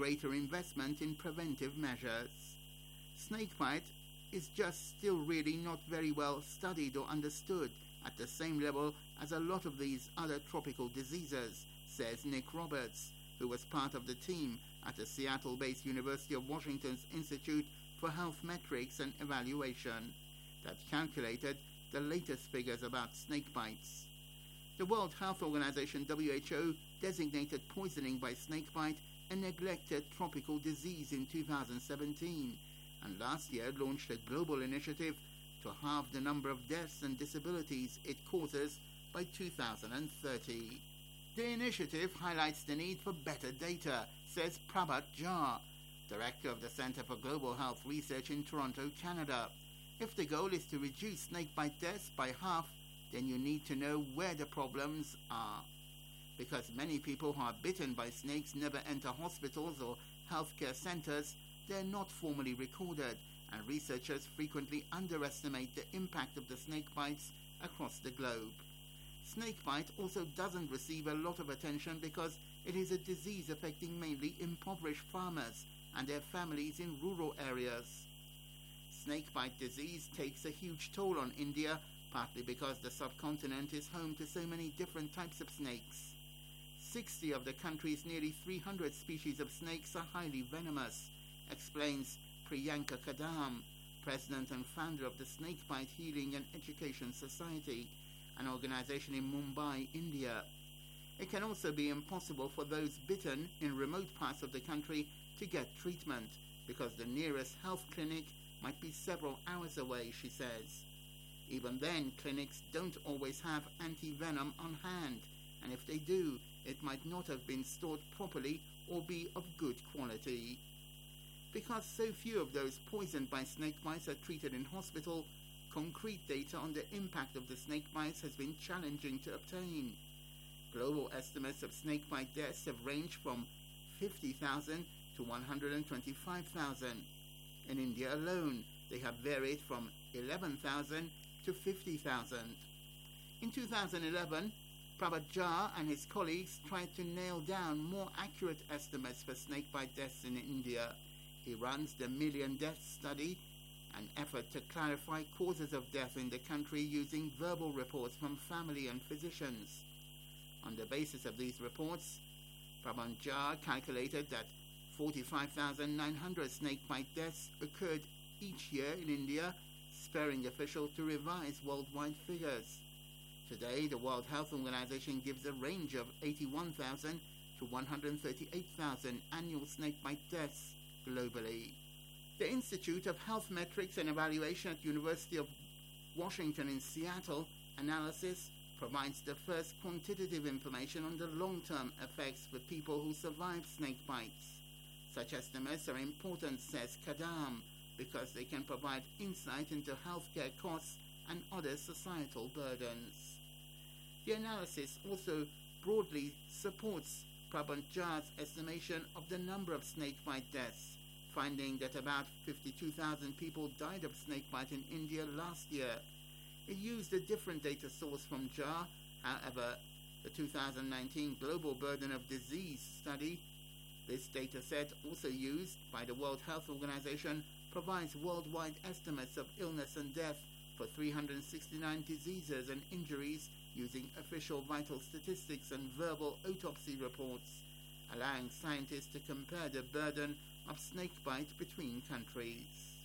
greater investment in preventive measures. Snakebite is just still really not very well studied or understood at the same level as a lot of these other tropical diseases, says Nick Roberts, who was part of the team at the Seattle-based University of Washington's Institute for Health Metrics and Evaluation that calculated the latest figures about snake bites. The World Health Organization, WHO, designated poisoning by snakebite a neglected tropical disease in 2017, and last year launched a global initiative to halve the number of deaths and disabilities it causes by 2030. The initiative highlights the need for better data, says Prabhat Jha, director of the Center for Global Health Research in Toronto, Canada. If the goal is to reduce snakebite deaths by half, then you need to know where the problems are. Because many people who are bitten by snakes never enter hospitals or healthcare centers, they're not formally recorded, and researchers frequently underestimate the impact of the snake bites across the globe. Snakebite also doesn't receive a lot of attention because it is a disease affecting mainly impoverished farmers and their families in rural areas. Snakebite disease takes a huge toll on India, partly because the subcontinent is home to so many different types of snakes. 60 of the country's nearly 300 species of snakes are highly venomous, explains Priyanka Kadam, president and founder of the Snakebite Healing and Education Society, an organization in Mumbai, India. It can also be impossible for those bitten in remote parts of the country to get treatment because the nearest health clinic might be several hours away, she says. Even then, clinics don't always have anti-venom on hand, and if they do, it might not have been stored properly or be of good quality. Because so few of those poisoned by snake bites are treated in hospital, concrete data on the impact of the snake bites has been challenging to obtain. Global estimates of snakebite deaths have ranged from 50,000 to 125,000. In India alone, they have varied from 11,000 to 50,000. In 2011, Prabhat Jha and his colleagues tried to nail down more accurate estimates for snakebite deaths in India. He runs the Million Deaths Study, an effort to clarify causes of death in the country using verbal reports from family and physicians. On the basis of these reports, Prabhat Jha calculated that 45,900 snakebite deaths occurred each year in India, spurring officials to revise worldwide figures. Today, the World Health Organization gives a range of 81,000 to 138,000 annual snakebite deaths globally. The Institute of Health Metrics and Evaluation at University of Washington in Seattle analysis provides the first quantitative information on the long-term effects for people who survive snake bites. Such estimates are important, says Kadam, because they can provide insight into healthcare costs and other societal burdens. The analysis also broadly supports Prabhat Jha's estimation of the number of snakebite deaths, finding that about 52,000 people died of snakebite in India last year. It used a different data source from Jha. However, the 2019 Global Burden of Disease study, this data set also used by the World Health Organization, provides worldwide estimates of illness and death for 369 diseases and injuries using official vital statistics and verbal autopsy reports, allowing scientists to compare the burden of snakebite between countries.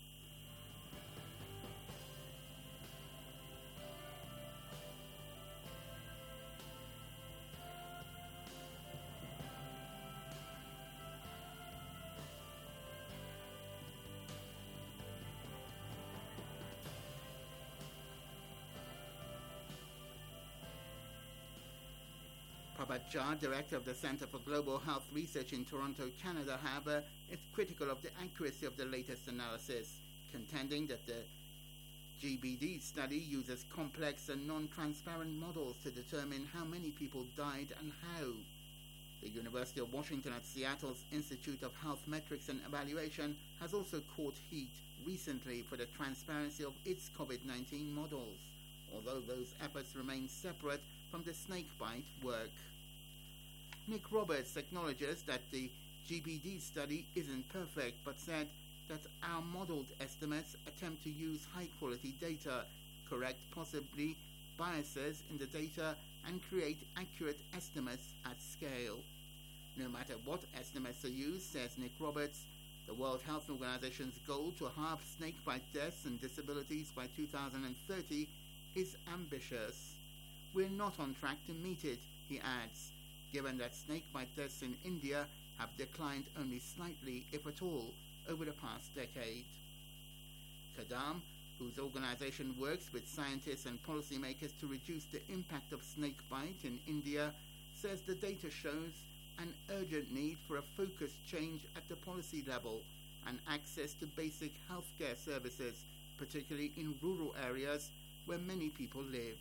Prabhat Jha, director of the Center for Global Health Research in Toronto, Canada, however, is critical of the accuracy of the latest analysis, contending that the GBD study uses complex and non-transparent models to determine how many people died and how. The University of Washington at Seattle's Institute of Health Metrics and Evaluation has also caught heat recently for the transparency of its COVID-19 models, although those efforts remain separate from the snakebite work. Nick Roberts acknowledges that the GPD study isn't perfect, but said that our modeled estimates attempt to use high-quality data, correct possibly biases in the data, and create accurate estimates at scale. No matter what estimates are used, says Nick Roberts, the World Health Organization's goal to halve snakebite deaths and disabilities by 2030 is ambitious. We're not on track to meet it, he adds, given that snakebite deaths in India have declined only slightly, if at all, over the past decade. Kadam, whose organization works with scientists and policymakers to reduce the impact of snakebite in India, says the data shows an urgent need for a focused change at the policy level and access to basic healthcare services, particularly in rural areas where many people live.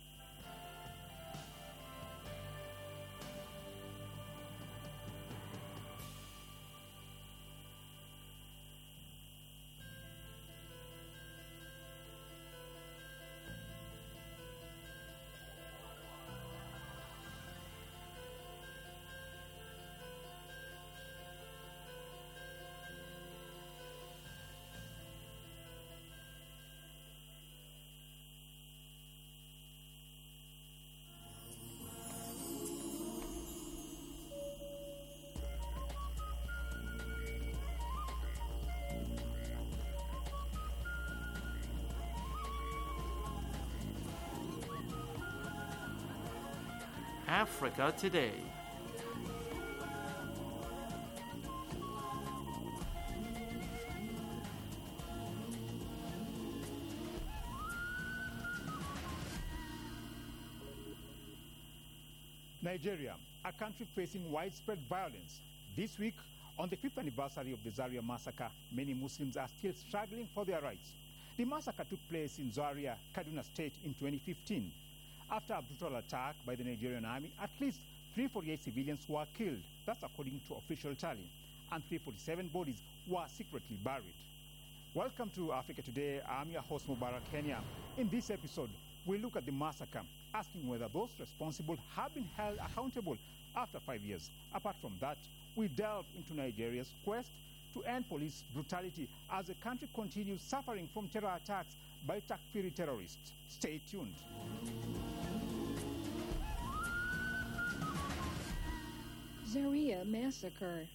Africa Today. Nigeria, a country facing widespread violence. This week, on the 5th anniversary of the Zaria massacre, many Muslims are still struggling for their rights. The massacre took place in Zaria, Kaduna State in 2015. After a brutal attack by the Nigerian army, at least 348 civilians were killed. That's according to official tally. And 347 bodies were secretly buried. Welcome to Africa Today. I'm your host, Mubarak Kenya. In this episode, we look at the massacre, asking whether those responsible have been held accountable after 5 years. Apart from that, we delve into Nigeria's quest to end police brutality as the country continues suffering from terror attacks by Takfiri terrorists. Stay tuned. Zaria Massacre.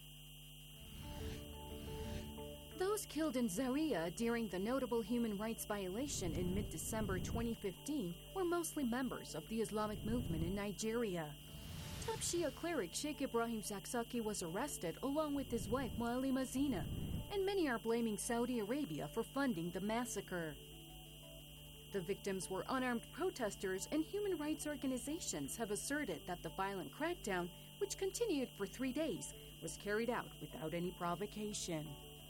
Those killed in Zaria during the notable human rights violation in mid-December 2015 were mostly members of the Islamic movement in Nigeria. Top Shia cleric Sheikh Ibrahim Zakzaki was arrested along with his wife Mualima Zina, and many are blaming Saudi Arabia for funding the massacre. The victims were unarmed protesters, and human rights organizations have asserted that the violent crackdown, which continued for 3 days, was carried out without any provocation.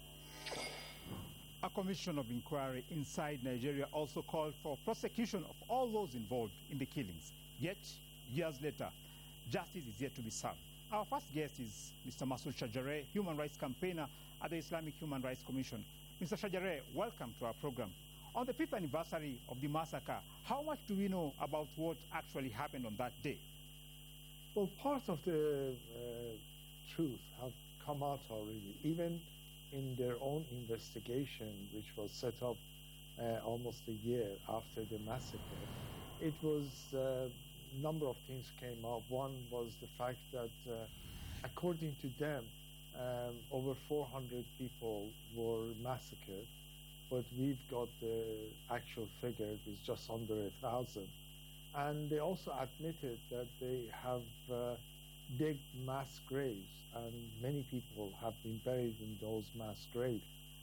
A commission of inquiry inside Nigeria also called for prosecution of all those involved in the killings. Yet, years later, justice is yet to be served. Our first guest is Mr. Masood Shajare, human rights campaigner at the Islamic Human Rights Commission. Mr. Shajare, welcome to our program. On the 5th anniversary of the massacre, how much do we know about what actually happened on that day? Well, part of the truth have come out already, even in their own investigation, which was set up almost a year after the massacre. It was a number of things came up. One was the fact that, according to them, over 400 people were massacred, but we've got the actual figure, it was just under 1,000. And they also admitted that they have dig mass graves, and many people have been buried in those mass graves.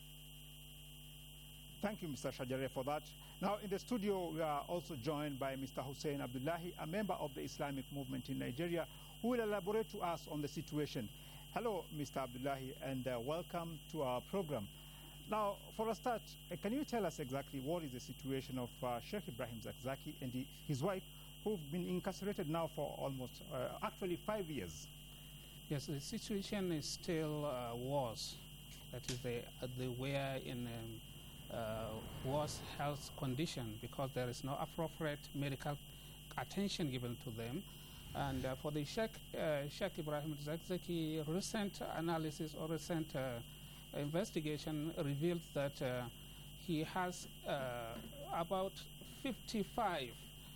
Thank you, Mr. Shajare, for that. Now, in the studio, we are also joined by Mr. Hussein Abdullahi, a member of the Islamic movement in Nigeria, who will elaborate to us on the situation. Hello, Mr. Abdullahi, and welcome to our program. Now, for a start, can you tell us exactly what is the situation of Sheikh Ibrahim Zakzaki and his wife, who've been incarcerated now for almost, actually 5 years? Yes, the situation is still worse. That is, they were in worse health condition because there is no appropriate medical attention given to them. And for the Sheikh Ibrahim Zakzaki, recent analysis or recent investigation revealed that he has about 55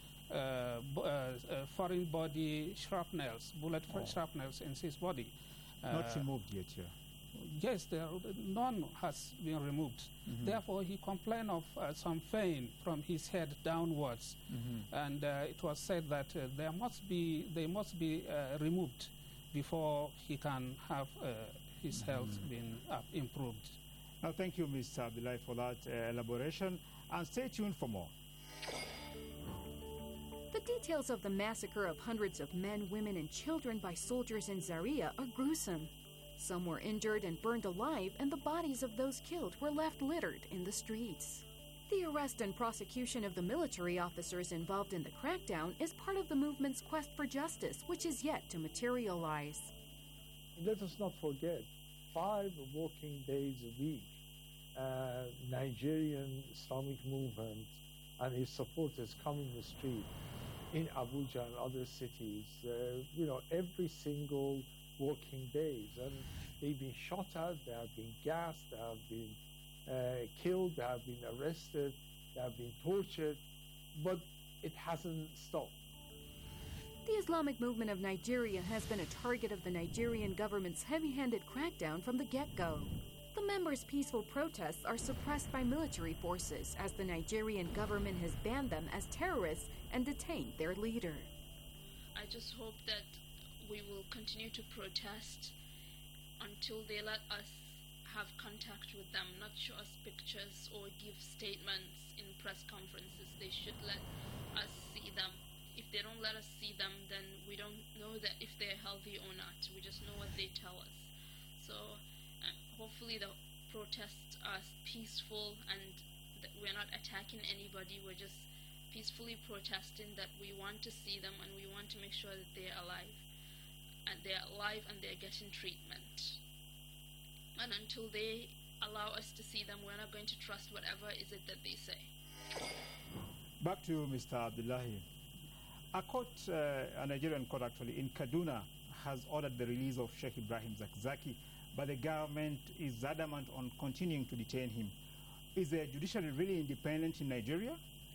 foreign body shrapnels, bullet shrapnels in his body. Not removed yet, yeah. Yes, none has been removed. Therefore, he complained of some pain from his head downwards, and it was said that they must be removed before he can have his health being improved. Now, thank you, Mr. Abdullahi, for that elaboration, and stay tuned for more. The details of the massacre of hundreds of men, women, and children by soldiers in Zaria are gruesome. Some were injured and burned alive, and the bodies of those killed were left littered in the streets. The arrest and prosecution of the military officers involved in the crackdown is part of the movement's quest for justice, which is yet to materialize. Let us not forget, 5 working days a week, Nigerian Islamic movement and its supporters come in the street in Abuja and other cities, every single working days, and they've been shot at, they have been gassed, they have been killed, they have been arrested, they have been tortured, but it hasn't stopped. The Islamic movement of Nigeria has been a target of the Nigerian government's heavy-handed crackdown from the get-go. The members' peaceful protests are suppressed by military forces as the Nigerian government has banned them as terrorists and detained their leader. I just hope that we will continue to protest until they let us have contact with them, not show us pictures or give statements in press conferences. They should let us see them. If they don't let us see them, then we don't know that if they're healthy or not. We just know what they tell us. So hopefully the protests are peaceful and that we're not attacking anybody. We're just peacefully protesting that we want to see them and we want to make sure that they're alive. And they're getting treatment. And until they allow us to see them, we're not going to trust whatever is it that they say. Back to you, Mr. Abdullahi. A Nigerian court actually in Kaduna has ordered the release of Sheikh Ibrahim Zakzaki, but the government is adamant on continuing to detain him. Is the judiciary really independent in Nigeria?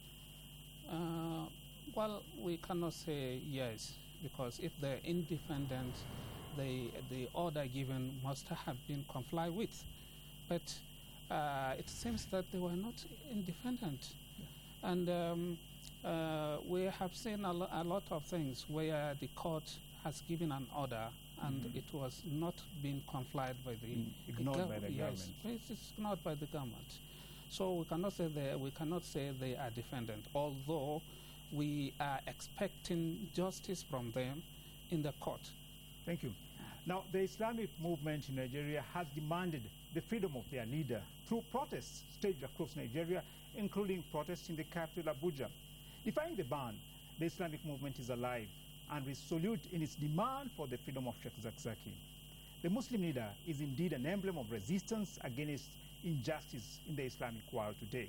Well, we cannot say yes, because if they're independent, the order given must have been complied with. But it seems that they were not independent. And we have seen a lot of things where the court has given an order and it was not being complied by the ignored by the government. Yes, it's ignored by the government. So we cannot say they are defendant, although we are expecting justice from them in the court. Thank you. Now, the Islamic movement in Nigeria has demanded the freedom of their leader through protests staged across Nigeria, including protests in the capital, Abuja. Defying the ban, the Islamic movement is alive and resolute in its demand for the freedom of Sheikh Zakzaki. The Muslim leader is indeed an emblem of resistance against injustice in the Islamic world today.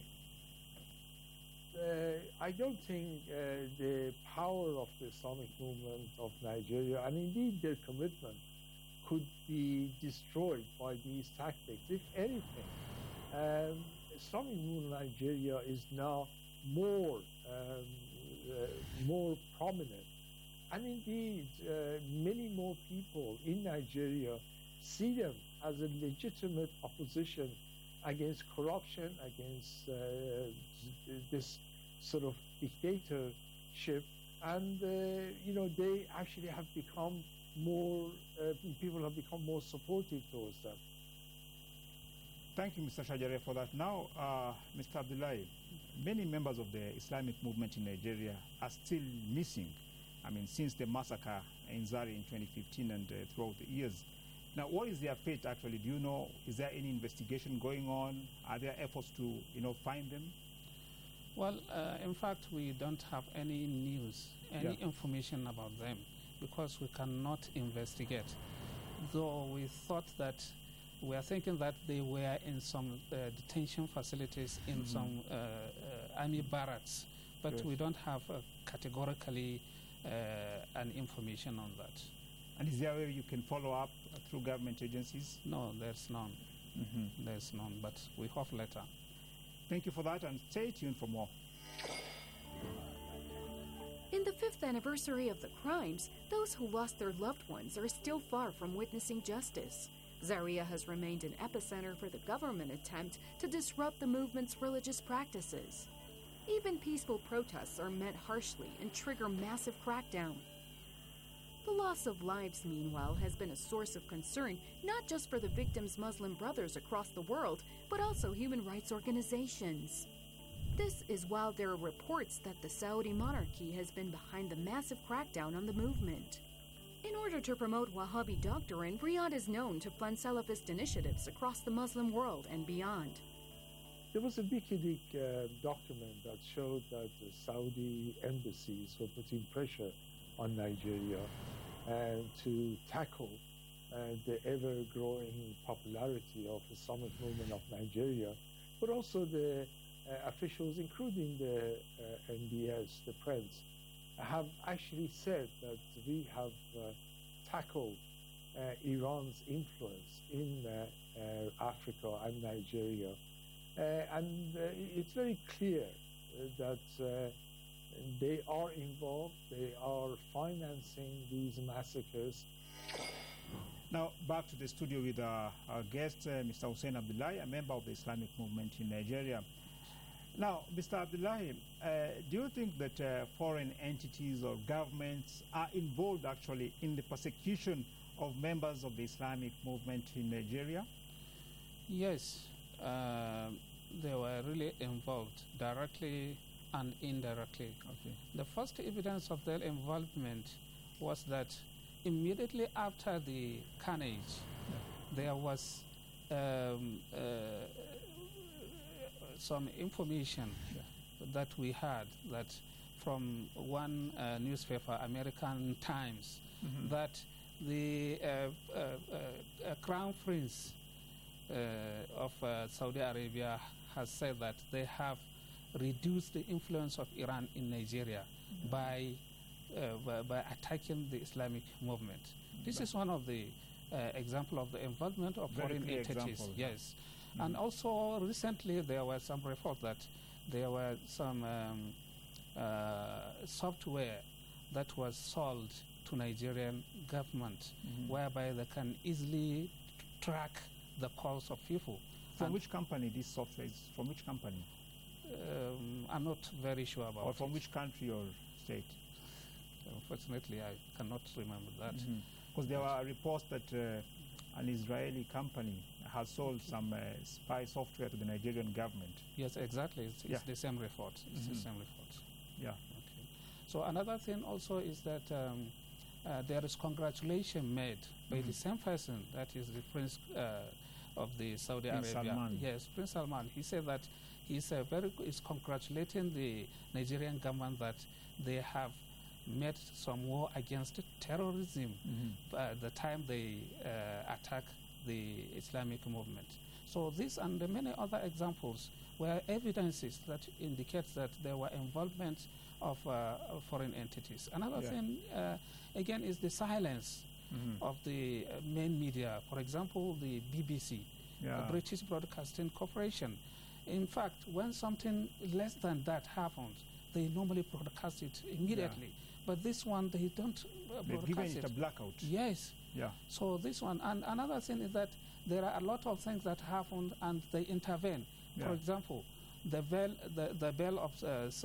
I don't think the power of the Islamic movement of Nigeria, and indeed their commitment, could be destroyed by these tactics. If anything, Islamic movement in Nigeria is now more prominent. And indeed, many more people in Nigeria see them as a legitimate opposition against corruption, against this sort of dictatorship, and they actually have become more. People have become more supportive towards them. Thank you, Mr. Shajare, for that. Now, Mr. Abdullahi, many members of the Islamic movement in Nigeria are still missing. I mean, since the massacre in Zaria in 2015 and throughout the years. Now, what is their fate actually? Do you know? Is there any investigation going on? Are there efforts to, find them? Well, in fact, we don't have any news, any information about them, because we cannot investigate. Though we are thinking that they were in some detention facilities in some army barracks, but we don't have categorically an information on that. And is there a way you can follow up through government agencies? No, there's none. There's none, but we hope later. Thank you for that, and stay tuned for more. In the 5th anniversary of the crimes, those who lost their loved ones are still far from witnessing justice. Zaria has remained an epicenter for the government attempt to disrupt the movement's religious practices. Even peaceful protests are met harshly and trigger massive crackdown. The loss of lives, meanwhile, has been a source of concern not just for the victims' Muslim brothers across the world, but also human rights organizations. This is while there are reports that the Saudi monarchy has been behind the massive crackdown on the movement. In order to promote Wahhabi doctrine, Riyadh is known to fund Salafist initiatives across the Muslim world and beyond. There was a WikiLeaks document that showed that the Saudi embassies were putting pressure on Nigeria to tackle the ever-growing popularity of the Islamic movement of Nigeria, but also the officials, including the NBS, the Prince, have actually said that we have tackled Iran's influence in Africa and Nigeria. And it's very clear that they are involved, they are financing these massacres. Now, back to the studio with our guest, Mr. Hussein Abdullahi, a member of the Islamic movement in Nigeria. Now, Mr. Abdullahi, do you think that foreign entities or governments are involved actually in the persecution of members of the Islamic movement in Nigeria? Yes, they were really involved directly and indirectly. Okay. The first evidence of their involvement was that immediately after the carnage, there was some information that we had that from one newspaper, American Times, that the Crown Prince of Saudi Arabia has said that they have reduced the influence of Iran in Nigeria by attacking the Islamic movement. This is one of the example of the involvement of foreign entities. Example. Yes. And also recently there were some reports that there were some software that was sold to Nigerian government whereby they can easily track the calls of people. From which company this software is? From which company? I'm not very sure about it. Or from which country or state? Unfortunately, I cannot remember that. Because there were reports that an Israeli company has sold some spy software to the Nigerian government. Yes, exactly. It's the same report. It's the same report. Yeah. Okay. So another thing also is that there is congratulation made by the same person, that is the Prince of the Saudi Prince Arabia. Salman. Yes, Prince Salman. He said that he's congratulating the Nigerian government that they have made some war against terrorism the time they attack the Islamic movement. So this and many other examples were evidences that indicates that there were involvement of foreign entities. Another thing, again, is the silence of the main media. For example, the BBC, the British Broadcasting Corporation. In fact, when something less than that happens, they normally broadcast it immediately. But this one, they don't They've broadcast given it. it a blackout. Yes. Yeah. So this one, and another thing is that there are a lot of things that happen and they intervene. For example, the bell of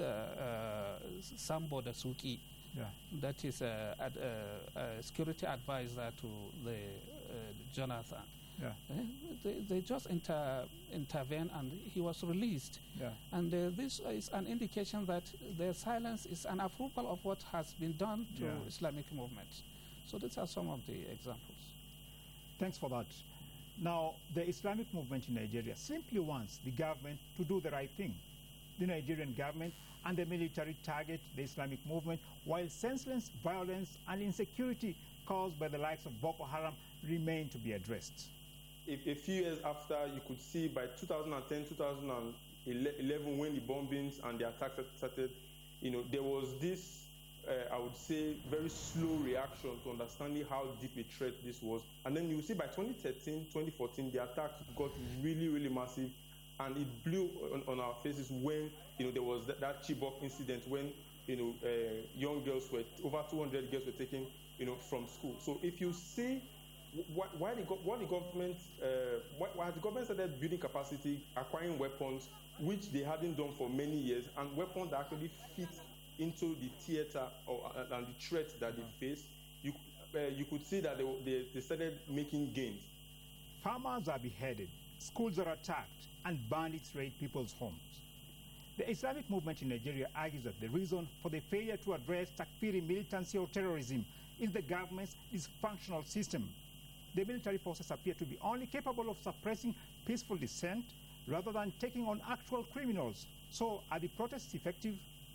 Sambo Dasuki, that is a security advisor to the Jonathan. They just intervene and he was released. And this is an indication that their silence is an approval of what has been done to Islamic movement. So these are some of the examples. Thanks for that. Now, the Islamic movement in Nigeria simply wants the government to do the right thing. The Nigerian government and the military target the Islamic movement, while senseless violence and insecurity caused by the likes of Boko Haram remain to be addressed. A few years after, you could see by 2010, 2011, when the bombings and the attacks started, there was this I would say, very slow reaction to understanding how deep a threat this was. And then you see by 2013, 2014, the attack got really, really massive, and it blew on our faces when, there was that Chibok incident when, young girls over 200 girls were taken, from school. So if you see why the government started building capacity, acquiring weapons, which they hadn't done for many years, and weapons that actually fit into the theater and the threat that they face, you could see that they started making gains. Farmers are beheaded, schools are attacked, and bandits raid people's homes. The Islamic movement in Nigeria argues that the reason for the failure to address Takfiri militancy or terrorism is the government's dysfunctional system. The military forces appear to be only capable of suppressing peaceful dissent rather than taking on actual criminals. So are the protests effective?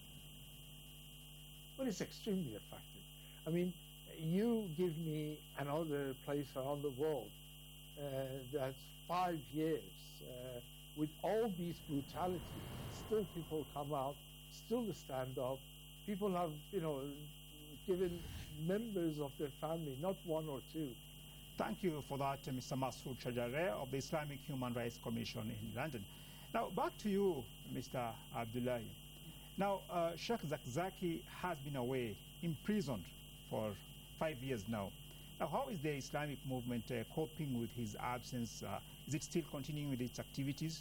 Well, it's extremely effective. I mean, you give me another place around the world that's 5 years with all these brutalities, still people come out, still stand up. People have, given members of their family, not one or two. Thank you for that, Mr. Masood Shajare of the Islamic Human Rights Commission in London. Now, back to you, Mr. Abdullahi. Now, Sheikh Zakzaki has been away, imprisoned for 5 years now. Now, how is the Islamic movement coping with his absence? Is it still continuing with its activities?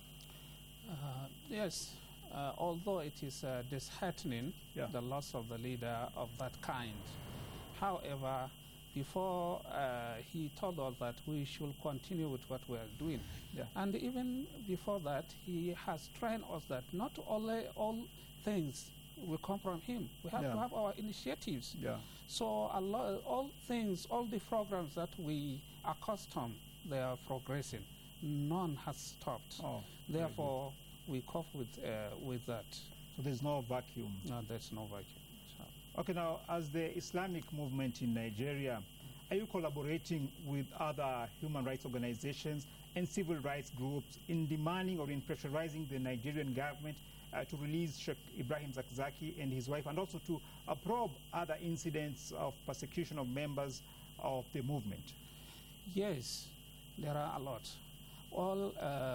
Yes, although it is disheartening, the loss of the leader of that kind. However, before he told us that we should continue with what we are doing. And even before that, he has trained us that not only all things will come from him. We have to have our initiatives. So all things, all the programs that we accustomed, they are progressing. None has stopped. Therefore, we cope with that. So there's no vacuum? No, there's no vacuum. Okay, now, as the Islamic movement in Nigeria, are you collaborating with other human rights organizations and civil rights groups in demanding or in pressurizing the Nigerian government to release Sheikh Ibrahim Zakzaki and his wife, and also to probe other incidents of persecution of members of the movement? Yes, there are a lot. All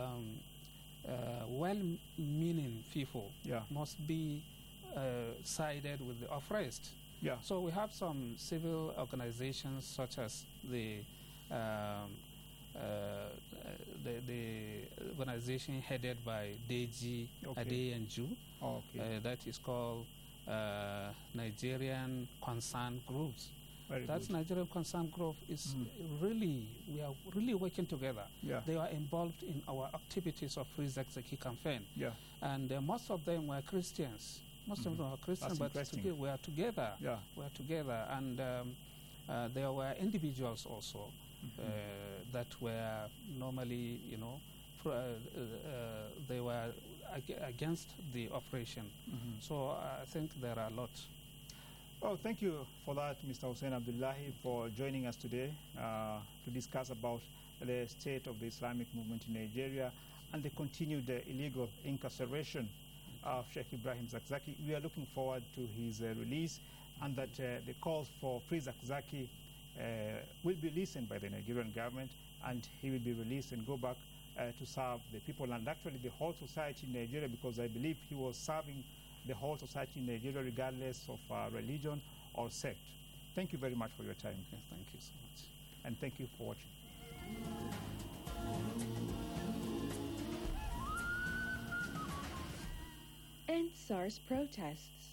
well-meaning people must be sided with the oppressed. So we have some civil organizations such as the organization headed by Deji Adeyanju. That is called Nigerian Concerned Groups. Nigerian Concerned Group is we are really working together. They are involved in our activities of Free Zakzaki campaign. And most of them were Christians. Most of them are Christians, but we are together. We are together, and there were individuals also that were normally, they were against the operation. So I think there are a lot. Well, thank you for that, Mr. Hussein Abdullahi, for joining us today to discuss about the state of the Islamic movement in Nigeria and the continued illegal incarceration of Sheikh Ibrahim Zakzaki. We are looking forward to his release, and that the calls for Free Zakzaki will be listened by the Nigerian government, and he will be released and go back to serve the people and actually the whole society in Nigeria, because I believe he was serving the whole society in Nigeria regardless of religion or sect. Thank you very much for your time. Yes, thank you so much. And thank you for watching. End SARS protests.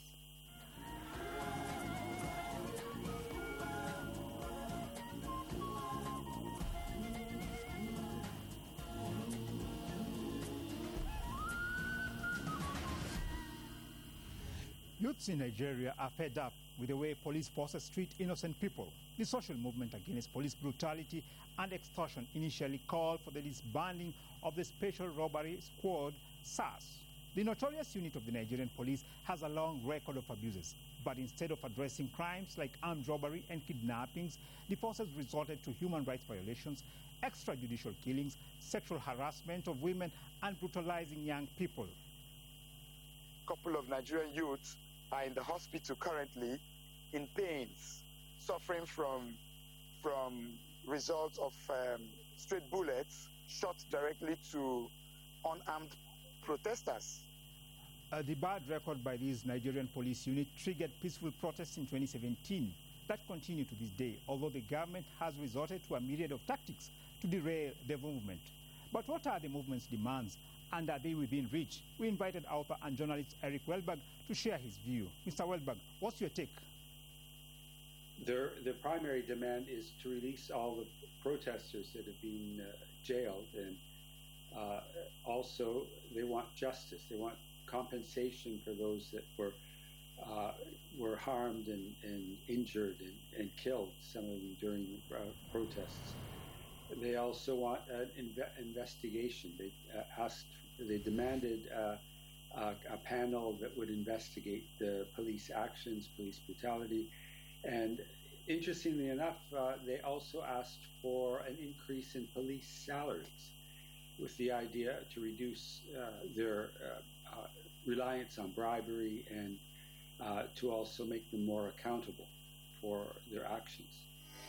Youths in Nigeria are fed up with the way police forces treat innocent people. The social movement against police brutality and extortion initially called for the disbanding of the Special Robbery Squad, SAS. The notorious unit of the Nigerian police has a long record of abuses, but instead of addressing crimes like armed robbery and kidnappings, the forces resorted to human rights violations, extrajudicial killings, sexual harassment of women, and brutalizing young people. A couple of Nigerian youths are in the hospital currently in pains, suffering from results of straight bullets shot directly to unarmed protesters. The bad record by this Nigerian police unit triggered peaceful protests in 2017 that continue to this day, although the government has resorted to a myriad of tactics to derail the movement. But what are the movement's demands, and are they within reach? We invited author and journalist Eric Welberg to share his view. Mr. Welberg, what's your take? The primary demand is to release all the protesters that have been jailed, and also they want justice. They want compensation for those that were harmed and injured and killed, some of them during protests. They also want an investigation. They demanded a panel that would investigate the police actions, police brutality. And interestingly enough, they also asked for an increase in police salaries with the idea to reduce their reliance on bribery and to also make them more accountable for their actions.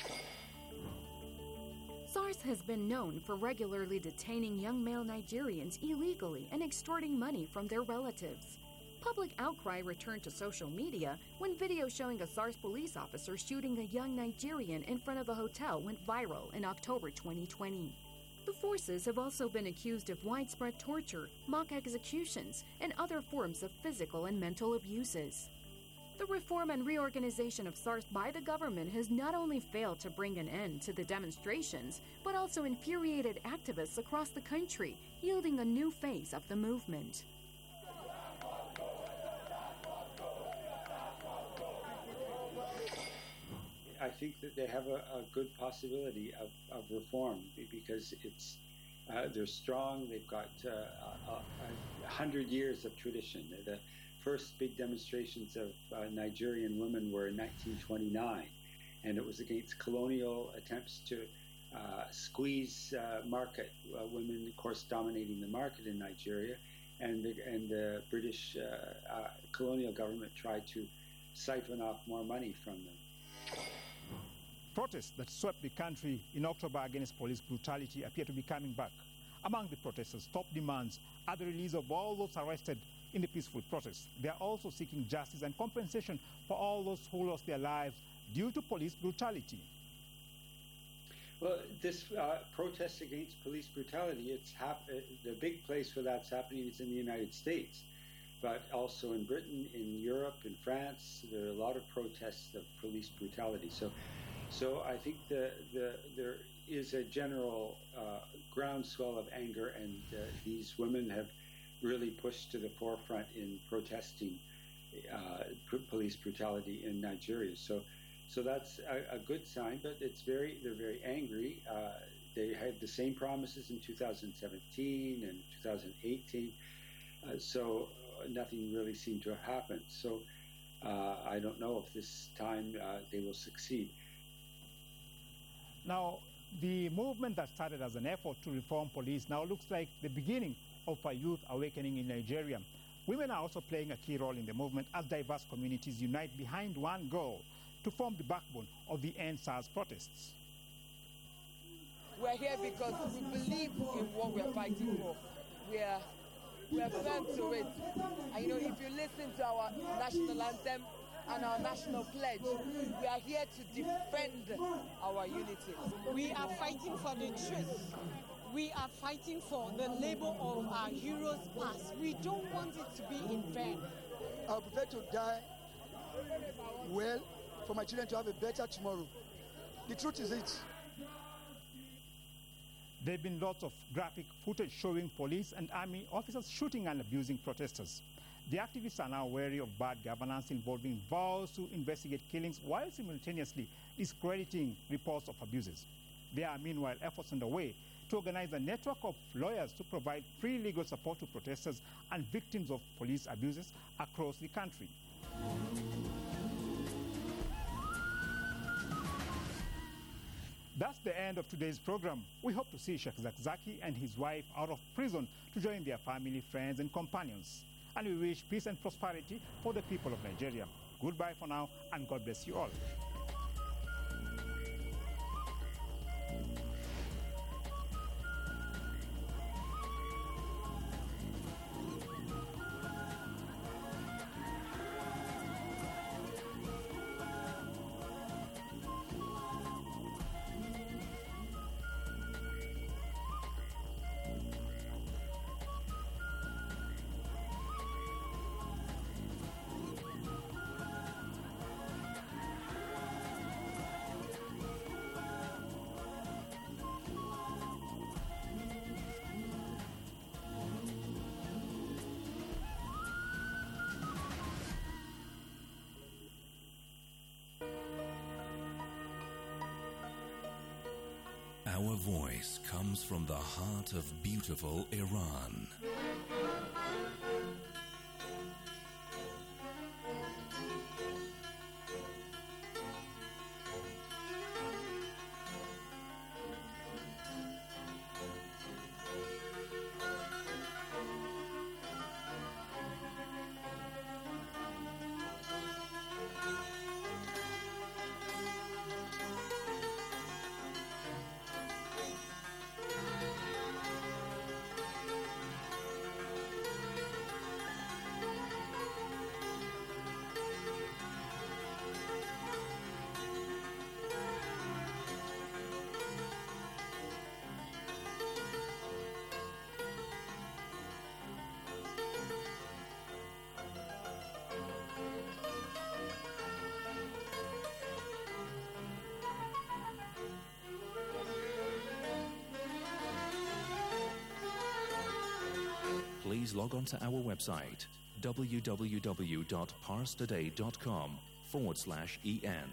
SARS has been known for regularly detaining young male Nigerians illegally and extorting money from their relatives. Public outcry returned to social media when video showing a SARS police officer shooting a young Nigerian in front of a hotel went viral in October 2020. The forces have also been accused of widespread torture, mock executions, and other forms of physical and mental abuses. The reform and reorganization of SARS by the government has not only failed to bring an end to the demonstrations, but also infuriated activists across the country, yielding a new face of the movement. I think that they have a good possibility of reform because they're strong. They've got 100 years of tradition. The first big demonstrations of Nigerian women were in 1929, and it was against colonial attempts to squeeze market women, of course, dominating the market in Nigeria, and the British colonial government tried to siphon off more money from them. Protests that swept the country in October against police brutality appear to be coming back. Among the protesters' top demands are the release of all those arrested in the peaceful protests. They are also seeking justice and compensation for all those who lost their lives due to police brutality. Well, this protest against police brutality, the big place where that's happening is in the United States, but also in Britain, in Europe, in France. There are a lot of protests of police brutality. So I think there is a general groundswell of anger, and these women have really pushed to the forefront in protesting police brutality in Nigeria. So that's a good sign, but they're very angry. They had the same promises in 2017 and 2018, so nothing really seemed to have happened. So I don't know if this time they will succeed. Now, the movement that started as an effort to reform police now looks like the beginning of a youth awakening in Nigeria. Women are also playing a key role in the movement as diverse communities unite behind one goal: to form the backbone of the End SARS protests. We're here because we believe in what we're fighting for. We're firm to it. And if you listen to our national anthem and our national pledge, we are here to defend our unity. We are fighting for the truth. We are fighting for the label of our heroes' past. We don't want it to be in vain. I prefer to die well for my children to have a better tomorrow. The truth is it. There have been lots of graphic footage showing police and army officers shooting and abusing protesters. The activists are now wary of bad governance involving vows to investigate killings while simultaneously discrediting reports of abuses. There are meanwhile efforts underway to organize a network of lawyers to provide free legal support to protesters and victims of police abuses across the country. That's the end of today's program. We hope to see Sheikh Zakzaki and his wife out of prison to join their family, friends, and companions. And we wish peace and prosperity for the people of Nigeria. Goodbye for now, and God bless you all. Our voice comes from the heart of beautiful Iran. Please log on to our website, www.parstoday.com/en.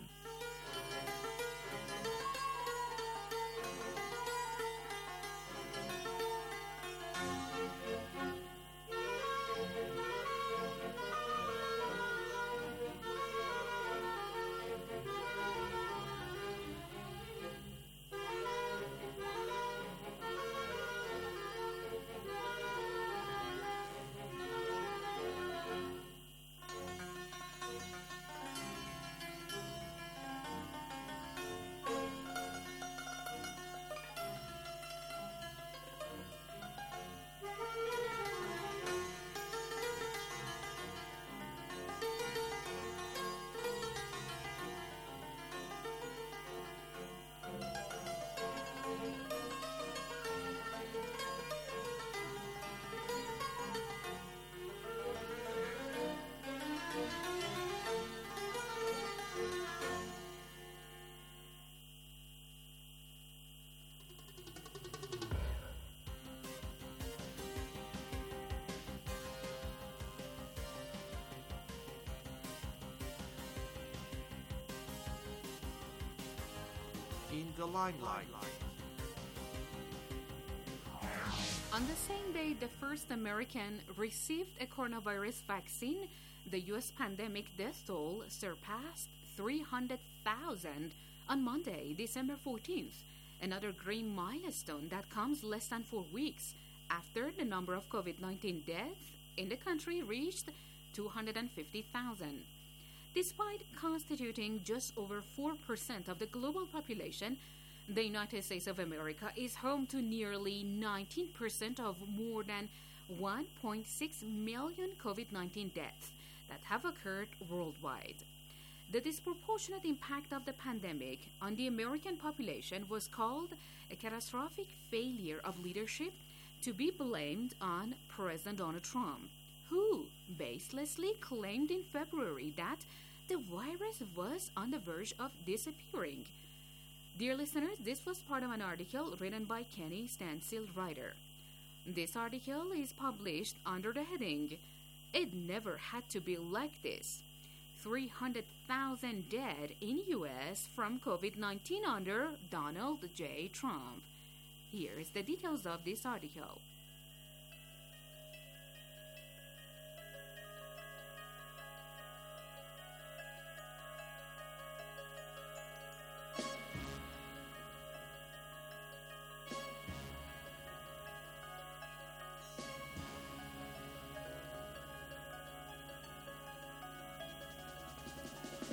In the limelight. On the same day the first American received a coronavirus vaccine, the U.S. pandemic death toll surpassed 300,000 on Monday, December 14th, another great milestone that comes less than 4 weeks after the number of COVID-19 deaths in the country reached 250,000. Despite constituting just over 4% of the global population, the United States of America is home to nearly 19% of more than 1.6 million COVID-19 deaths that have occurred worldwide. The disproportionate impact of the pandemic on the American population was called a catastrophic failure of leadership, to be blamed on President Donald Trump, who baselessly claimed in February that the virus was on the verge of disappearing. Dear listeners, this was part of an article written by Kenny Stansfield Ryder. This article is published under the heading, "It Never Had to Be Like This. 300,000 dead in U.S. from COVID-19 under Donald J. Trump." Here's the details of this article.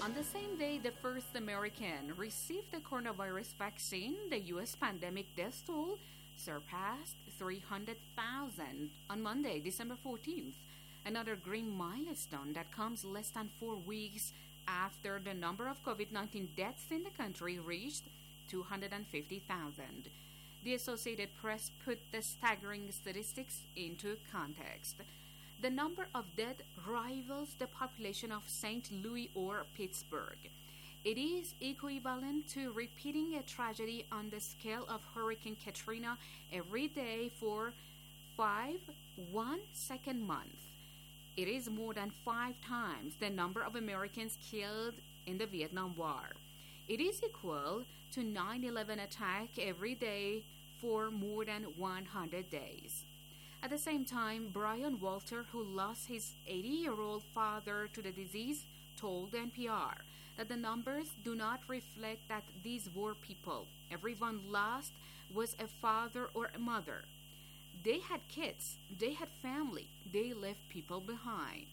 On the same day the first American received the coronavirus vaccine, the U.S. pandemic death toll surpassed 300,000 on Monday, December 14th, another grim milestone that comes less than 4 weeks after the number of COVID-19 deaths in the country reached 250,000. The Associated Press put the staggering statistics into context. The number of dead rivals the population of St. Louis or Pittsburgh. It is equivalent to repeating a tragedy on the scale of Hurricane Katrina every day for 1 second month. It is more than 5 times the number of Americans killed in the Vietnam War. It is equal to 9/11 attack every day for more than 100 days. At the same time, Brian Walter, who lost his 80-year-old father to the disease, told NPR that the numbers do not reflect that these were people. Everyone lost was a father or a mother. They had kids, they had family, they left people behind.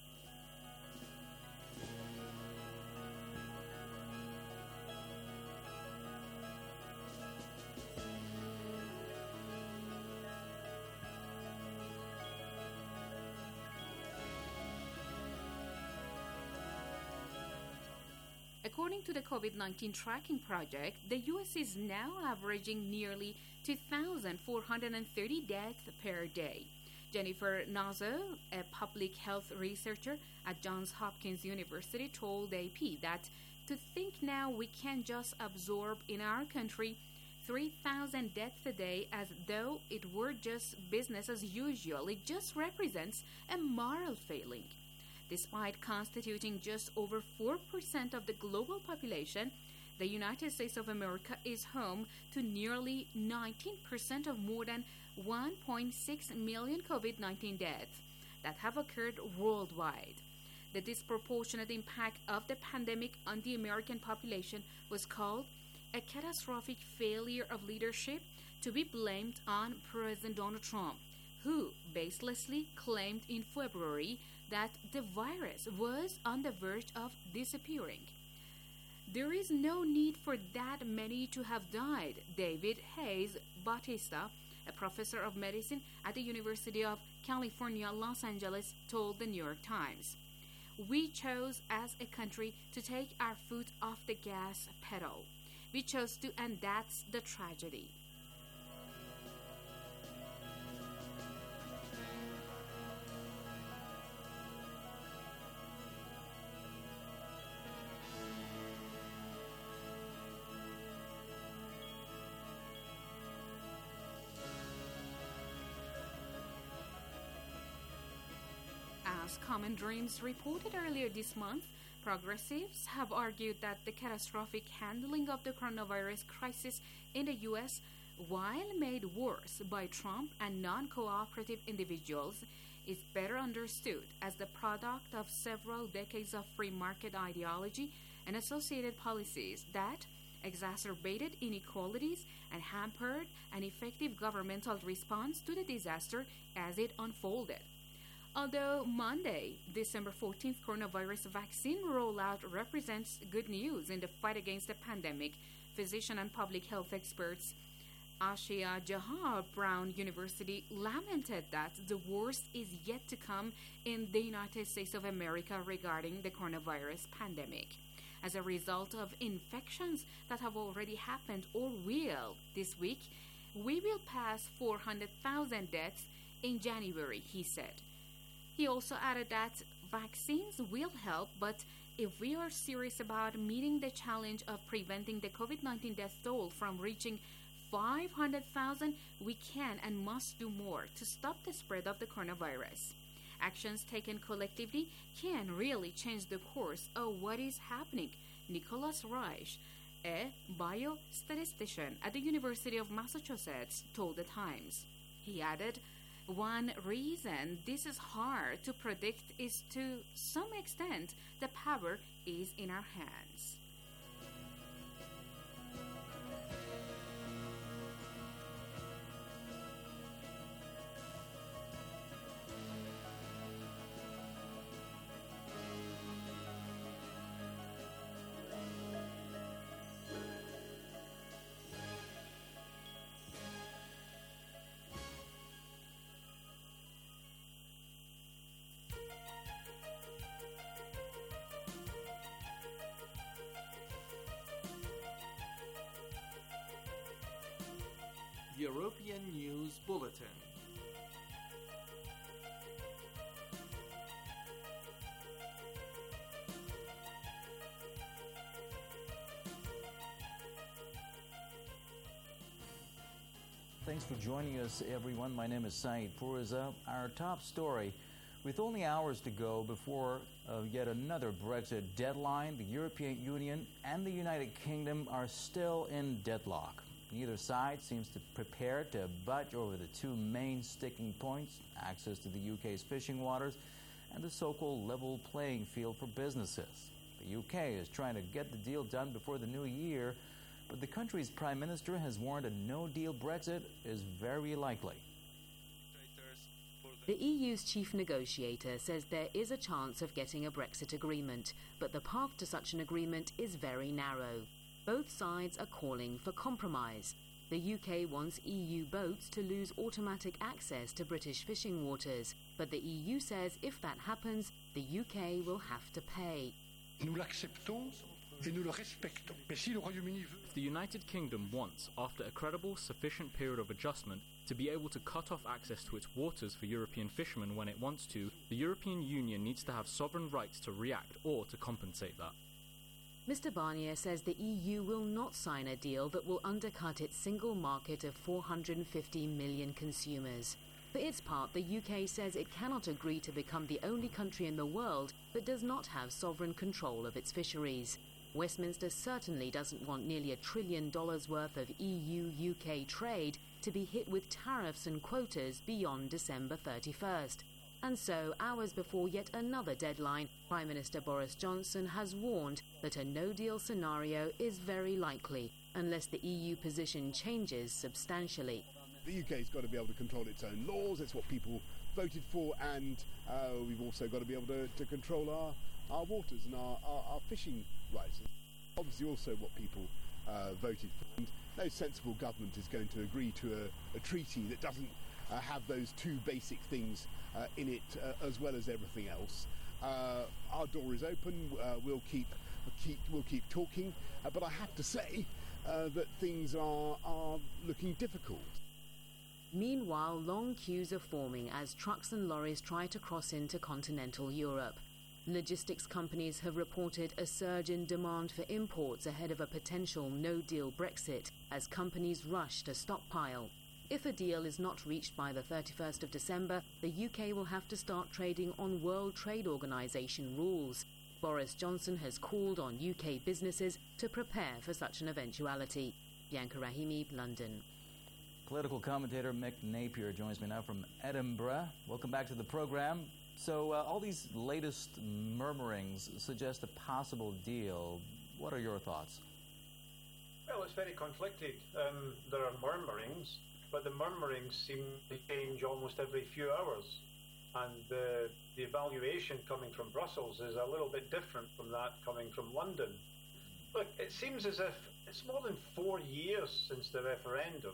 According to the COVID-19 tracking project, the U.S. is now averaging nearly 2,430 deaths per day. Jennifer Nazo, a public health researcher at Johns Hopkins University, told AP that to think now we can just absorb in our country 3,000 deaths a day as though it were just business as usual, it just represents a moral failing. Despite constituting just over 4% of the global population, the United States of America is home to nearly 19% of more than 1.6 million COVID-19 deaths that have occurred worldwide. The disproportionate impact of the pandemic on the American population was called a catastrophic failure of leadership to be blamed on President Donald Trump, who baselessly claimed in February that the virus was on the verge of disappearing. There is no need for that many to have died, David Hayes Bautista, a professor of medicine at the University of California, Los Angeles, told the New York Times. We chose as a country to take our foot off the gas pedal. We chose to, and that's the tragedy. As Common Dreams reported earlier this month, progressives have argued that the catastrophic handling of the coronavirus crisis in the U.S., while made worse by Trump and non-cooperative individuals, is better understood as the product of several decades of free market ideology and associated policies that exacerbated inequalities and hampered an effective governmental response to the disaster as it unfolded. Although Monday, December 14th, coronavirus vaccine rollout represents good news in the fight against the pandemic, physician and public health experts Ashia Jahar Brown University lamented that the worst is yet to come in the United States of America regarding the coronavirus pandemic. As a result of infections that have already happened or will this week, we will pass 400,000 deaths in January, he said. He also added that vaccines will help, but if we are serious about meeting the challenge of preventing the COVID-19 death toll from reaching 500,000, we can and must do more to stop the spread of the coronavirus. Actions taken collectively can really change the course of what is happening, Nicholas Reich, a biostatistician at the University of Massachusetts, told the Times. He added, one reason this is hard to predict is to some extent the power is in our hands. European News Bulletin. Thanks for joining us, everyone. My name is Saeed Poureza. Our top story: with only hours to go before yet another Brexit deadline, the European Union and the United Kingdom are still in deadlock. Neither side seems to prepare to budge over the two main sticking points: access to the UK's fishing waters and the so-called level playing field for businesses. The UK is trying to get the deal done before the new year, but the country's Prime Minister has warned a no-deal Brexit is very likely. The EU's chief negotiator says there is a chance of getting a Brexit agreement, but the path to such an agreement is very narrow. Both sides are calling for compromise. The UK wants EU boats to lose automatic access to British fishing waters, but the EU says if that happens, the UK will have to pay. Nous l'acceptons et nous le respectons. Mais si le Royaume-Uni veut... If the United Kingdom wants, after a credible, sufficient period of adjustment, to be able to cut off access to its waters for European fishermen when it wants to, the European Union needs to have sovereign rights to react or to compensate that. Mr. Barnier says the EU will not sign a deal that will undercut its single market of 450 million consumers. For its part, the UK says it cannot agree to become the only country in the world that does not have sovereign control of its fisheries. Westminster certainly doesn't want nearly $1 trillion worth of EU-UK trade to be hit with tariffs and quotas beyond December 31st. And so, hours before yet another deadline, Prime Minister Boris Johnson has warned that a no-deal scenario is very likely, unless the EU position changes substantially. The UK's got to be able to control its own laws. It's what people voted for, and we've also got to be able to control our waters and our fishing rights. Obviously also what people voted for. And no sensible government is going to agree to a treaty that doesn't have those two basic things in it, as well as everything else. Our door is open. We'll keep talking, but I have to say that things are looking difficult. Meanwhile, long queues are forming as trucks and lorries try to cross into continental Europe. Logistics companies have reported a surge in demand for imports ahead of a potential no-deal Brexit as companies rush to stockpile. If a deal is not reached by the 31st of December, the UK will have to start trading on World Trade Organization rules. Boris Johnson has called on UK businesses to prepare for such an eventuality. Bianca Rahimi, London. Political commentator Mick Napier joins me now from Edinburgh. Welcome back to the program. So all these latest murmurings suggest a possible deal. What are your thoughts? Well, it's very conflicted. There are murmurings, but the murmurings seem to change almost every few hours. And the evaluation coming from Brussels is a little bit different from that coming from London. Look, it seems as if it's more than 4 years since the referendum,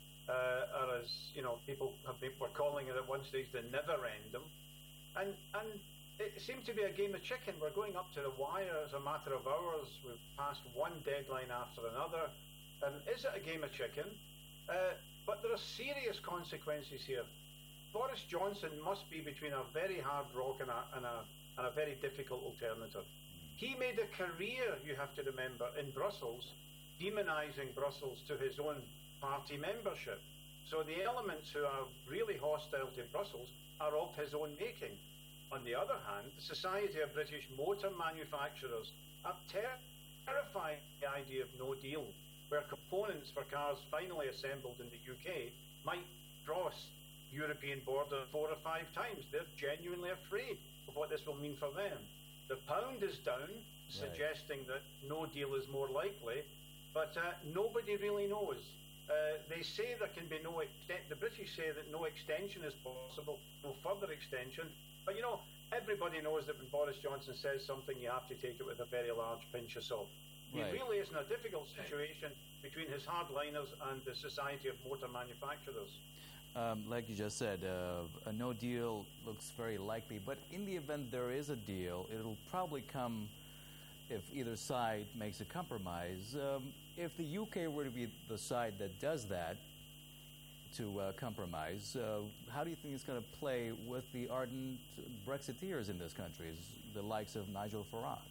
or as you know, people were calling it at one stage the never-endum. And it seems to be a game of chicken. We're going up to the wire as a matter of hours. We've passed one deadline after another. Is it a game of chicken? But there are serious consequences here. Boris Johnson must be between a very hard rock and a very difficult alternative. He made a career, you have to remember, in Brussels, demonising Brussels to his own party membership. So the elements who are really hostile to Brussels are of his own making. On the other hand, the Society of British Motor Manufacturers are terrified at the idea of no deal, where components for cars finally assembled in the UK might cross European borders 4 or 5 times. They're genuinely afraid of what this will mean for them. The pound is down, suggesting that no deal is more likely, but nobody really knows. They say there can be the British say that no extension is possible, no further extension. But you know, everybody knows that when Boris Johnson says something, you have to take it with a very large pinch of salt. He really is in a difficult situation between his hardliners and the Society of Motor Manufacturers. Like you just said, a no deal looks very likely. But in the event there is a deal, it'll probably come if either side makes a compromise. If the UK were to be the side that does that, to compromise. How do you think it's going to play with the ardent Brexiteers in this country, the likes of Nigel Farage?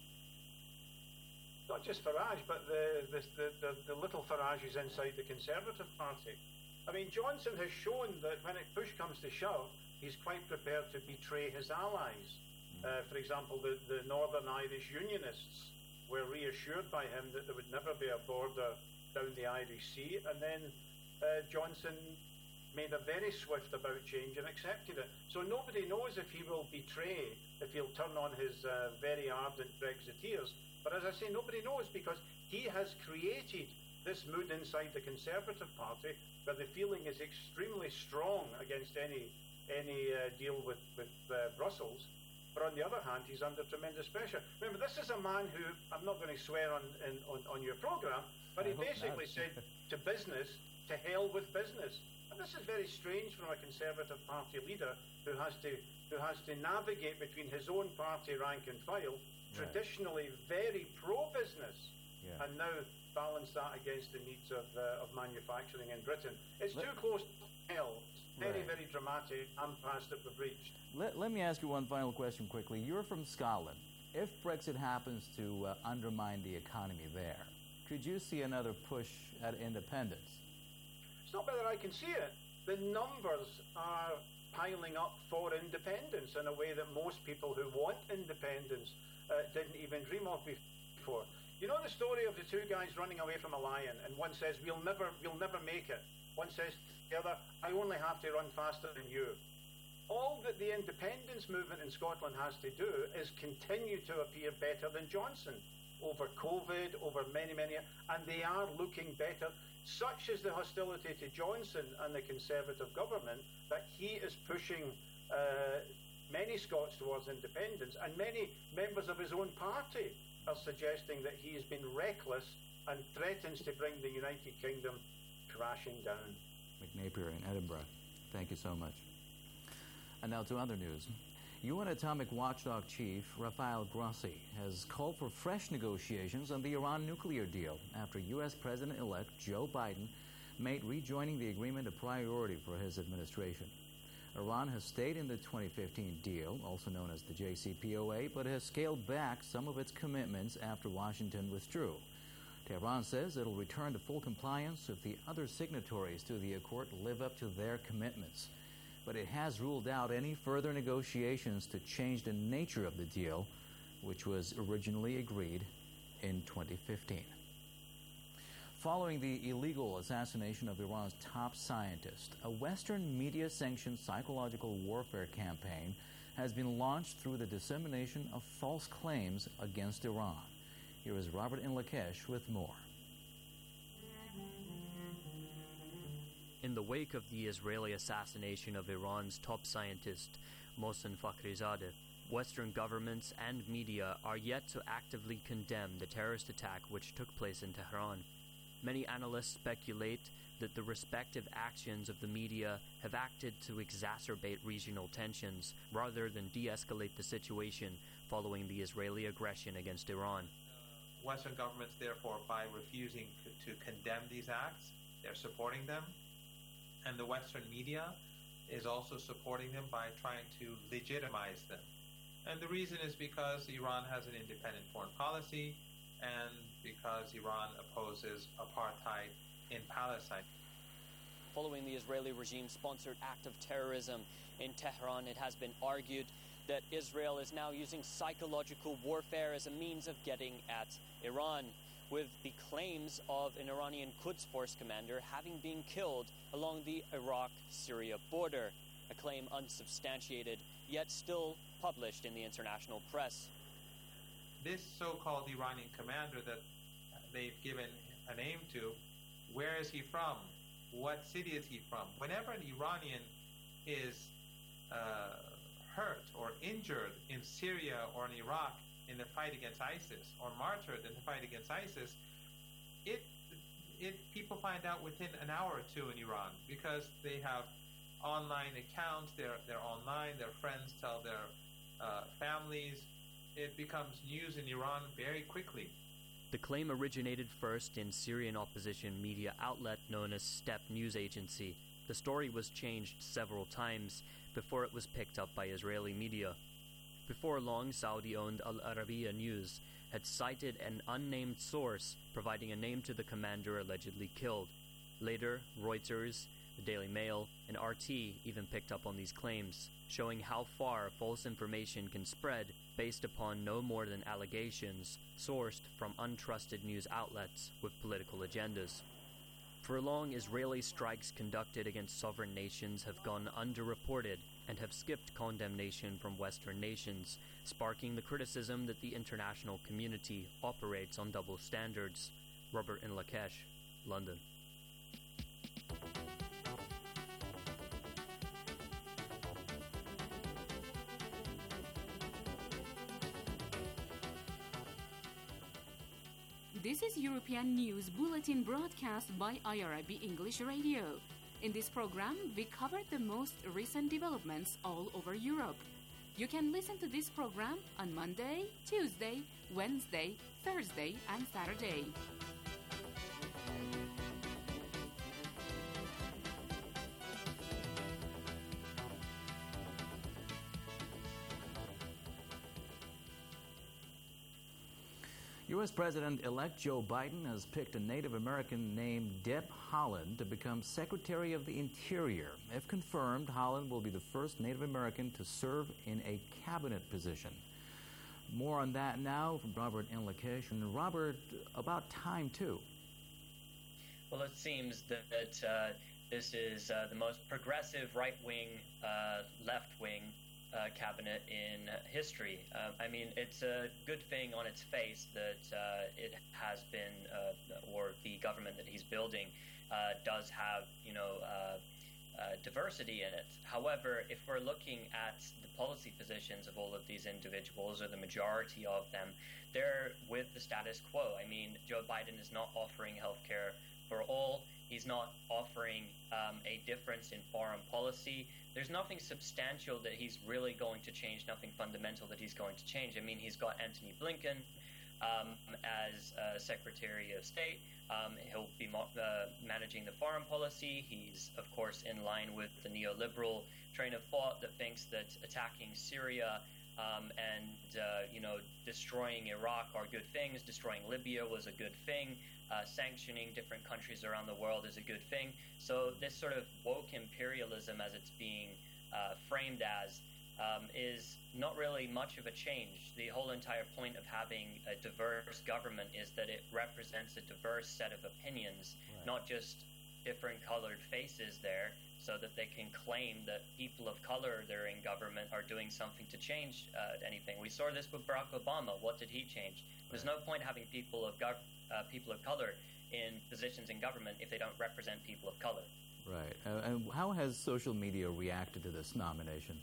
Not just Farage, but the little Farages inside the Conservative Party. I mean, Johnson has shown that when push comes to shove, he's quite prepared to betray his allies. For example, the Northern Irish Unionists were reassured by him that there would never be a border down the Irish Sea, and then Johnson made a very swift about change and accepted it. So nobody knows if he will betray, if he'll turn on his very ardent Brexiteers. But as I say, nobody knows, because he has created this mood inside the Conservative Party where the feeling is extremely strong against any deal with Brussels. But on the other hand, he's under tremendous pressure. Remember, this is a man who, I'm not going to swear on your programme, but he basically said to business, to hell with business. And this is very strange from a Conservative Party leader who has to navigate between his own party rank and file, traditionally very pro-business, and now balance that against the needs of manufacturing in Britain. It's too close to hell. Very, very dramatic impasse that we've reached. Let me ask you one final question quickly. You're from Scotland. If Brexit happens to undermine the economy there, could you see another push at independence? It's not whether I can see it. The numbers are piling up for independence in a way that most people who want independence didn't even dream of before. You know the story of the two guys running away from a lion, and one says, we'll never make it. One says to the other, I only have to run faster than you. All that the independence movement in Scotland has to do is continue to appear better than Johnson over COVID, over many, and they are looking better. Such is the hostility to Johnson and the Conservative government that he is pushing many Scots towards independence, and many members of his own party are suggesting that he has been reckless and threatens to bring the United Kingdom crashing down. Mick Napier in Edinburgh, thank you so much. And now to other news. UN Atomic Watchdog Chief Rafael Grossi has called for fresh negotiations on the Iran nuclear deal after U.S. President-elect Joe Biden made rejoining the agreement a priority for his administration. Iran has stayed in the 2015 deal, also known as the JCPOA, but has scaled back some of its commitments after Washington withdrew. Tehran says it'll return to full compliance if the other signatories to the accord live up to their commitments. But it has ruled out any further negotiations to change the nature of the deal, which was originally agreed in 2015. Following the illegal assassination of Iran's top scientist, a Western media-sanctioned psychological warfare campaign has been launched through the dissemination of false claims against Iran. Here is Robert Inlakesh with more. In the wake of the Israeli assassination of Iran's top scientist, Mohsen Fakhrizadeh, Western governments and media are yet to actively condemn the terrorist attack which took place in Tehran. Many analysts speculate that the respective actions of the media have acted to exacerbate regional tensions rather than de-escalate the situation following the Israeli aggression against Iran. Western governments, therefore, by refusing to condemn these acts, they're supporting them. And the Western media is also supporting them by trying to legitimize them. And the reason is because Iran has an independent foreign policy and because Iran opposes apartheid in Palestine. Following the Israeli regime-sponsored act of terrorism in Tehran, it has been argued that Israel is now using psychological warfare as a means of getting at Iran, with the claims of an Iranian Quds Force commander having been killed along the Iraq-Syria border, a claim unsubstantiated, yet still published in the international press. This so-called Iranian commander that they've given a name to, where is he from? What city is he from? Whenever an Iranian is hurt or injured in Syria or in Iraq in the fight against ISIS, or martyred in the fight against ISIS, people find out within an hour or two in Iran because they have online accounts, they're online, their friends tell their families. It becomes news in Iran very quickly. The claim originated first in Syrian opposition media outlet known as Steppe News Agency. The story was changed several times before it was picked up by Israeli media. Before long, Saudi-owned Al Arabiya News had cited an unnamed source providing a name to the commander allegedly killed. Later, Reuters, the Daily Mail, and RT even picked up on these claims, showing how far false information can spread based upon no more than allegations sourced from untrusted news outlets with political agendas. For long, Israeli strikes conducted against sovereign nations have gone underreported and have skipped condemnation from Western nations, sparking the criticism that the international community operates on double standards. Robert Inlakesh, London. This is European News Bulletin broadcast by IRIB English Radio. In this program, we cover the most recent developments all over Europe. You can listen to this program on Monday, Tuesday, Wednesday, Thursday, and Saturday. U.S. President-elect Joe Biden has picked a Native American named Deb Haaland to become Secretary of the Interior. If confirmed, Haaland will be the first Native American to serve in a cabinet position. More on that now from Robert Inlakesh. And Robert, about time, too. Well, it seems that this is the most progressive right-wing, left-wing cabinet in history. I mean, it's a good thing on its face that it has been, or the government that he's building does have, diversity in it. However, if we're looking at the policy positions of all of these individuals, or the majority of them, they're with the status quo. I mean, Joe Biden is not offering healthcare for all. He's not offering a difference in foreign policy. There's nothing substantial that he's really going to change, nothing fundamental that he's going to change. I mean, he's got Antony Blinken as Secretary of State. He'll be managing the foreign policy. He's, of course, in line with the neoliberal train of thought that thinks that attacking Syria and destroying Iraq are good things. Destroying Libya was a good thing. Sanctioning different countries around the world is a good thing. So this sort of woke imperialism, as it's being framed as, is not really much of a change. The whole entire point of having a diverse government is that it represents a diverse set of opinions, not just different colored faces there, so that they can claim that people of color that are in government are doing something to change anything. We saw this with Barack Obama. What did he change? There's no point having people of color in positions in government if they don't represent people of color. Right. And how has social media reacted to this nomination?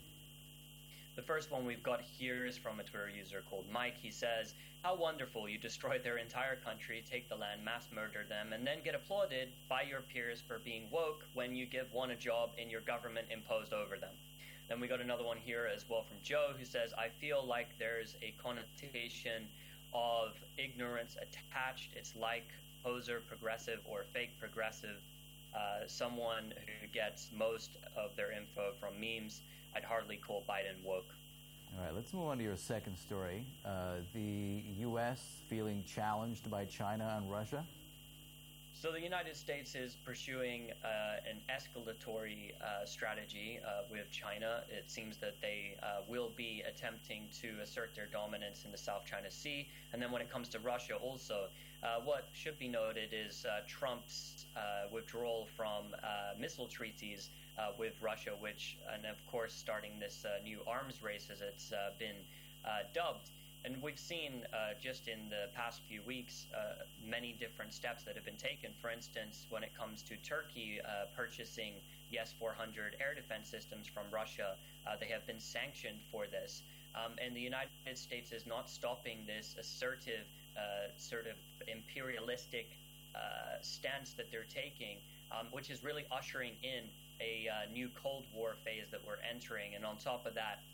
The first one we've got here is from a Twitter user called Mike. He says, "How wonderful, you destroy their entire country, take the land, mass murder them, and then get applauded by your peers for being woke when you give one a job in your government imposed over them." Then we got another one here as well from Joe, who says, "I feel like there's a connotation of ignorance attached. It's like poser progressive or fake progressive, someone who gets most of their info from memes. I'd hardly call Biden woke." All right, let's move on to your second story. The U.S. feeling challenged by China and Russia? So the United States is pursuing an escalatory strategy with China. It seems that they will be attempting to assert their dominance in the South China Sea. And then when it comes to Russia also, what should be noted is Trump's withdrawal from missile treaties with Russia, and of course starting this new arms race, as it's been dubbed. And we've seen just in the past few weeks many different steps that have been taken. For instance, when it comes to Turkey purchasing the S-400 air defense systems from Russia, they have been sanctioned for this. And the United States is not stopping this assertive sort of imperialistic stance that they're taking, which is really ushering in a new Cold War phase that we're entering. And on top of that,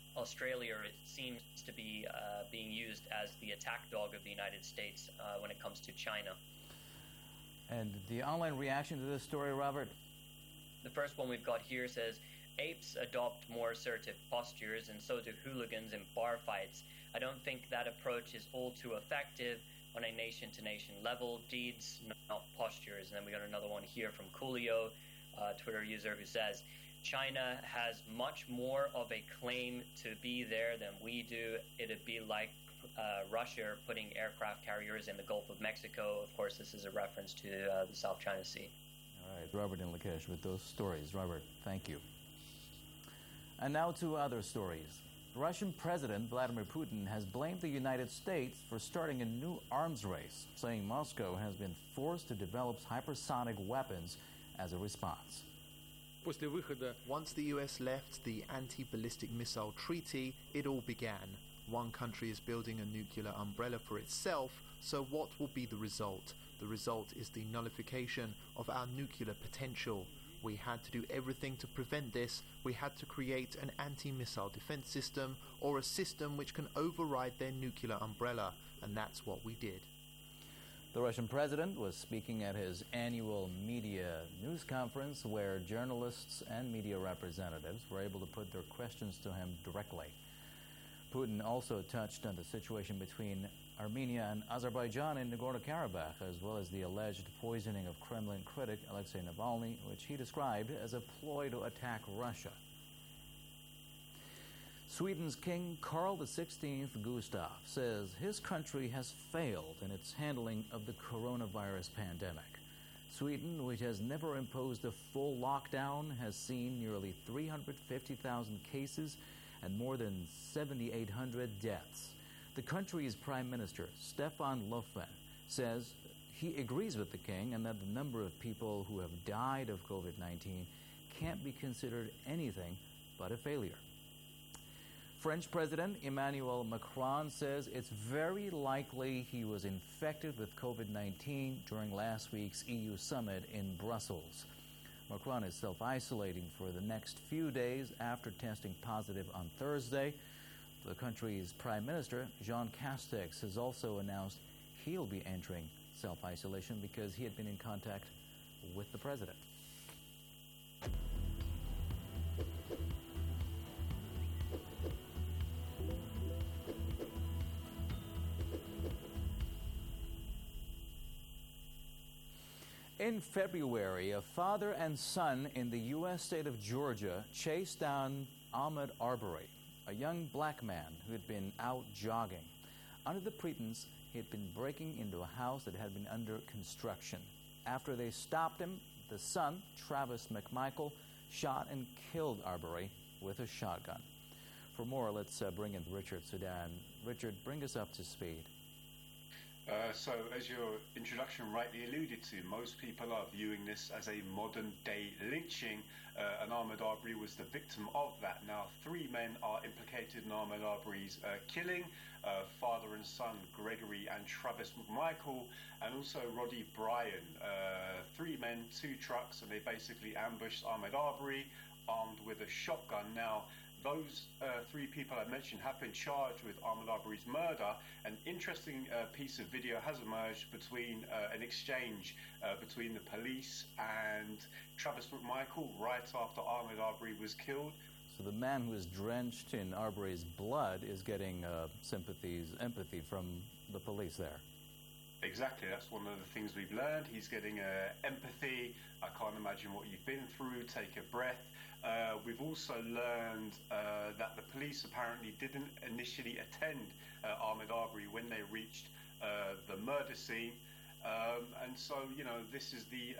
Australia, it seems to be being used as the attack dog of the United States when it comes to China. And the online reaction to this story, Robert? The first one we've got here says, apes adopt more assertive postures, and so do hooligans in bar fights. I don't think that approach is all too effective on a nation-to-nation level. Deeds, not postures. And then we got another one here from Coolio, Twitter user, who says, China has much more of a claim to be there than we do. It'd be like Russia putting aircraft carriers in the Gulf of Mexico. Of course, this is a reference to the South China Sea. All right, Robert and Lakesh with those stories. Robert, thank you. And now to other stories. Russian President Vladimir Putin has blamed the United States for starting a new arms race, saying Moscow has been forced to develop hypersonic weapons as a response. Once the US left the anti-ballistic missile treaty, it all began. One country is building a nuclear umbrella for itself, so what will be the result? The result is the nullification of our nuclear potential. We had to do everything to prevent this. We had to create an anti-missile defense system, or a system which can override their nuclear umbrella, and that's what we did. The Russian president was speaking at his annual media news conference, where journalists and media representatives were able to put their questions to him directly. Putin also touched on the situation between Armenia and Azerbaijan in Nagorno-Karabakh, as well as the alleged poisoning of Kremlin critic Alexei Navalny, which he described as a ploy to attack Russia. Sweden's King Carl XVI Gustaf says his country has failed in its handling of the coronavirus pandemic. Sweden, which has never imposed a full lockdown, has seen nearly 350,000 cases and more than 7,800 deaths. The country's Prime Minister, Stefan Löfven, says he agrees with the king and that the number of people who have died of COVID-19 can't be considered anything but a failure. French President Emmanuel Macron says it's very likely he was infected with COVID-19 during last week's EU summit in Brussels. Macron is self-isolating for the next few days after testing positive on Thursday. The country's Prime Minister, Jean Castex, has also announced he'll be entering self-isolation because he had been in contact with the president. In February, a father and son in the U.S. state of Georgia chased down Ahmaud Arbery, a young black man who had been out jogging. Under the pretense, he had been breaking into a house that had been under construction. After they stopped him, the son, Travis McMichael, shot and killed Arbery with a shotgun. For more, let's bring in Richard Sudan. Richard, bring us up to speed. So, as your introduction rightly alluded to, most people are viewing this as a modern-day lynching, and Ahmaud Arbery was the victim of that. Now, 3 men are implicated in Ahmaud Arbery's killing, father and son Gregory and Travis McMichael, and also Roddy Bryan. 3 men, 2 trucks, and they basically ambushed Ahmaud Arbery, armed with a shotgun. Now, those 3 people I mentioned have been charged with Ahmaud Arbery's murder. An interesting piece of video has emerged between an exchange between the police and Travis McMichael right after Ahmaud Arbery was killed. So the man who is drenched in Arbery's blood is getting empathy from the police there. Exactly, that's one of the things we've learned. He's getting empathy. I can't imagine what you've been through. Take a breath. We've also learned that the police apparently didn't initially attend Ahmaud Arbery when they reached the murder scene, and so this is the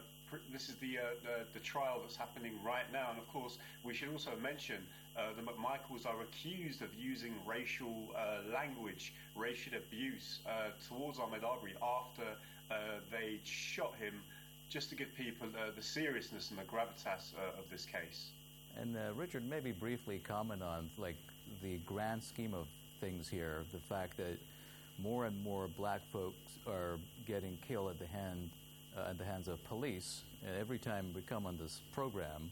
trial that's happening right now. And of course, we should also mention the McMichaels are accused of using racial language, racial abuse towards Ahmaud Arbery after they shot him, just to give people the seriousness and the gravitas of this case. And Richard, maybe briefly comment on the grand scheme of things here, the fact that more and more black folks are getting killed at the hands of police. Every time we come on this program,